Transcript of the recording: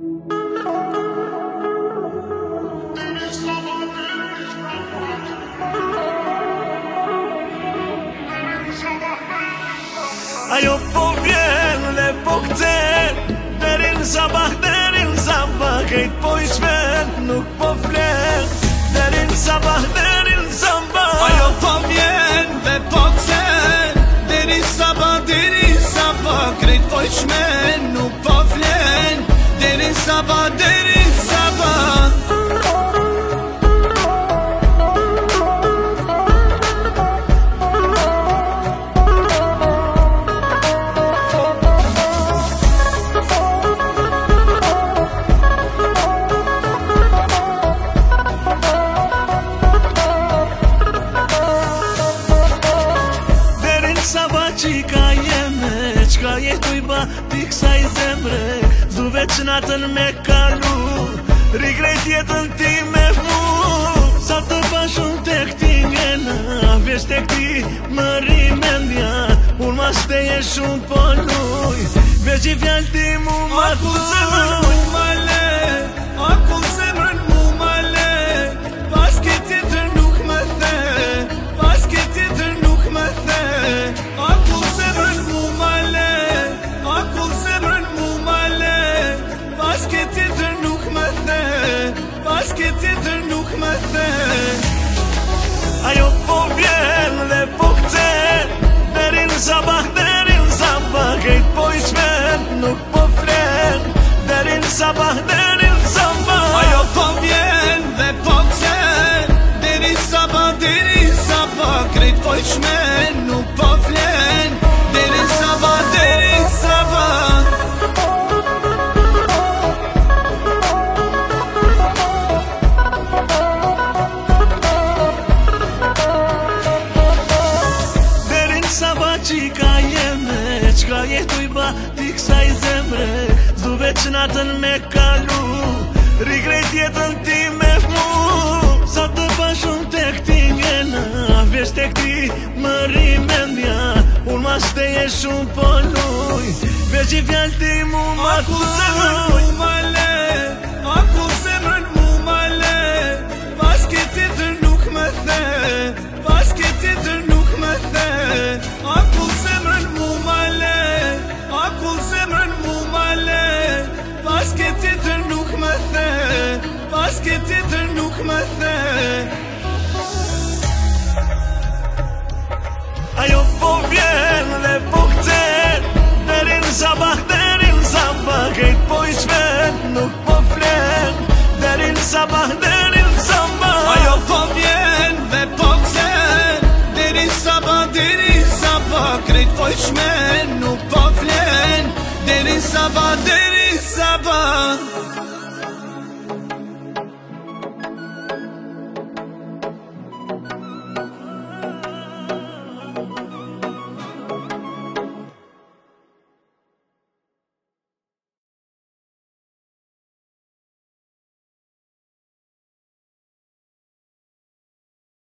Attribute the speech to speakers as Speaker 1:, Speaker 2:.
Speaker 1: Ajo po vjen dhe po kten, deri në sabah, krejt po i qmen, nuk po flen, deri në sabah,
Speaker 2: Ajo po vjen dhe po kten, deri në sabah, krejt po i qmen, nuk po flen, deri në sabah,
Speaker 1: qika jeme, qka jetuj ba ti kësaj zemre, zdu veç natën me kalu, rigrejt jetën ti me mu, sa të bashun të këti njena, veç të këti më rimendja, unë ma steje shumë po luj, veç i fjall ti mu ma thuj.
Speaker 2: Akull zemrën mu ma le, pas këtë tjetër nuk më the, pas këtë tjetër nuk më the. Akull zemrën mu ma le, pas këtë tjetër nuk më the, pas këtë tjetër nuk më the.
Speaker 1: Ajo po vjen dhe po kten, deri në sabah, krejt po i qmen, nuk po flen, deri në sabah,
Speaker 2: Ajo po vjen dhe po kten, deri në sabah, krejt po i qmen, nuk po flen, deri në sabah,
Speaker 1: qika jeme, qka jetuj ba ti kësaj zemre, zdu veç natën me kalu, rigrejt jetën ti me mu, sa të bashun të këti njena, veç të këti më rimendja, unë ma steje shumë po luj, veç i fjall ti mu ma thuj.
Speaker 2: Akull zemrën mu ma le, pas këtë tjetër nuk më the, pas këtë tjetër nuk më the. Akull zemrën mu ma le, pas këtë tjetër nuk më the, pas këtë tjetër nuk më the.
Speaker 1: Ajo po vjen dhe po kten, deri në sabah, krejt po i qmen, nuk po flen, deri në sabah,
Speaker 2: Ajo po vjen dhe po kten, deri në sabah, krejt po i qmen, nuk po flen, deri në sabah,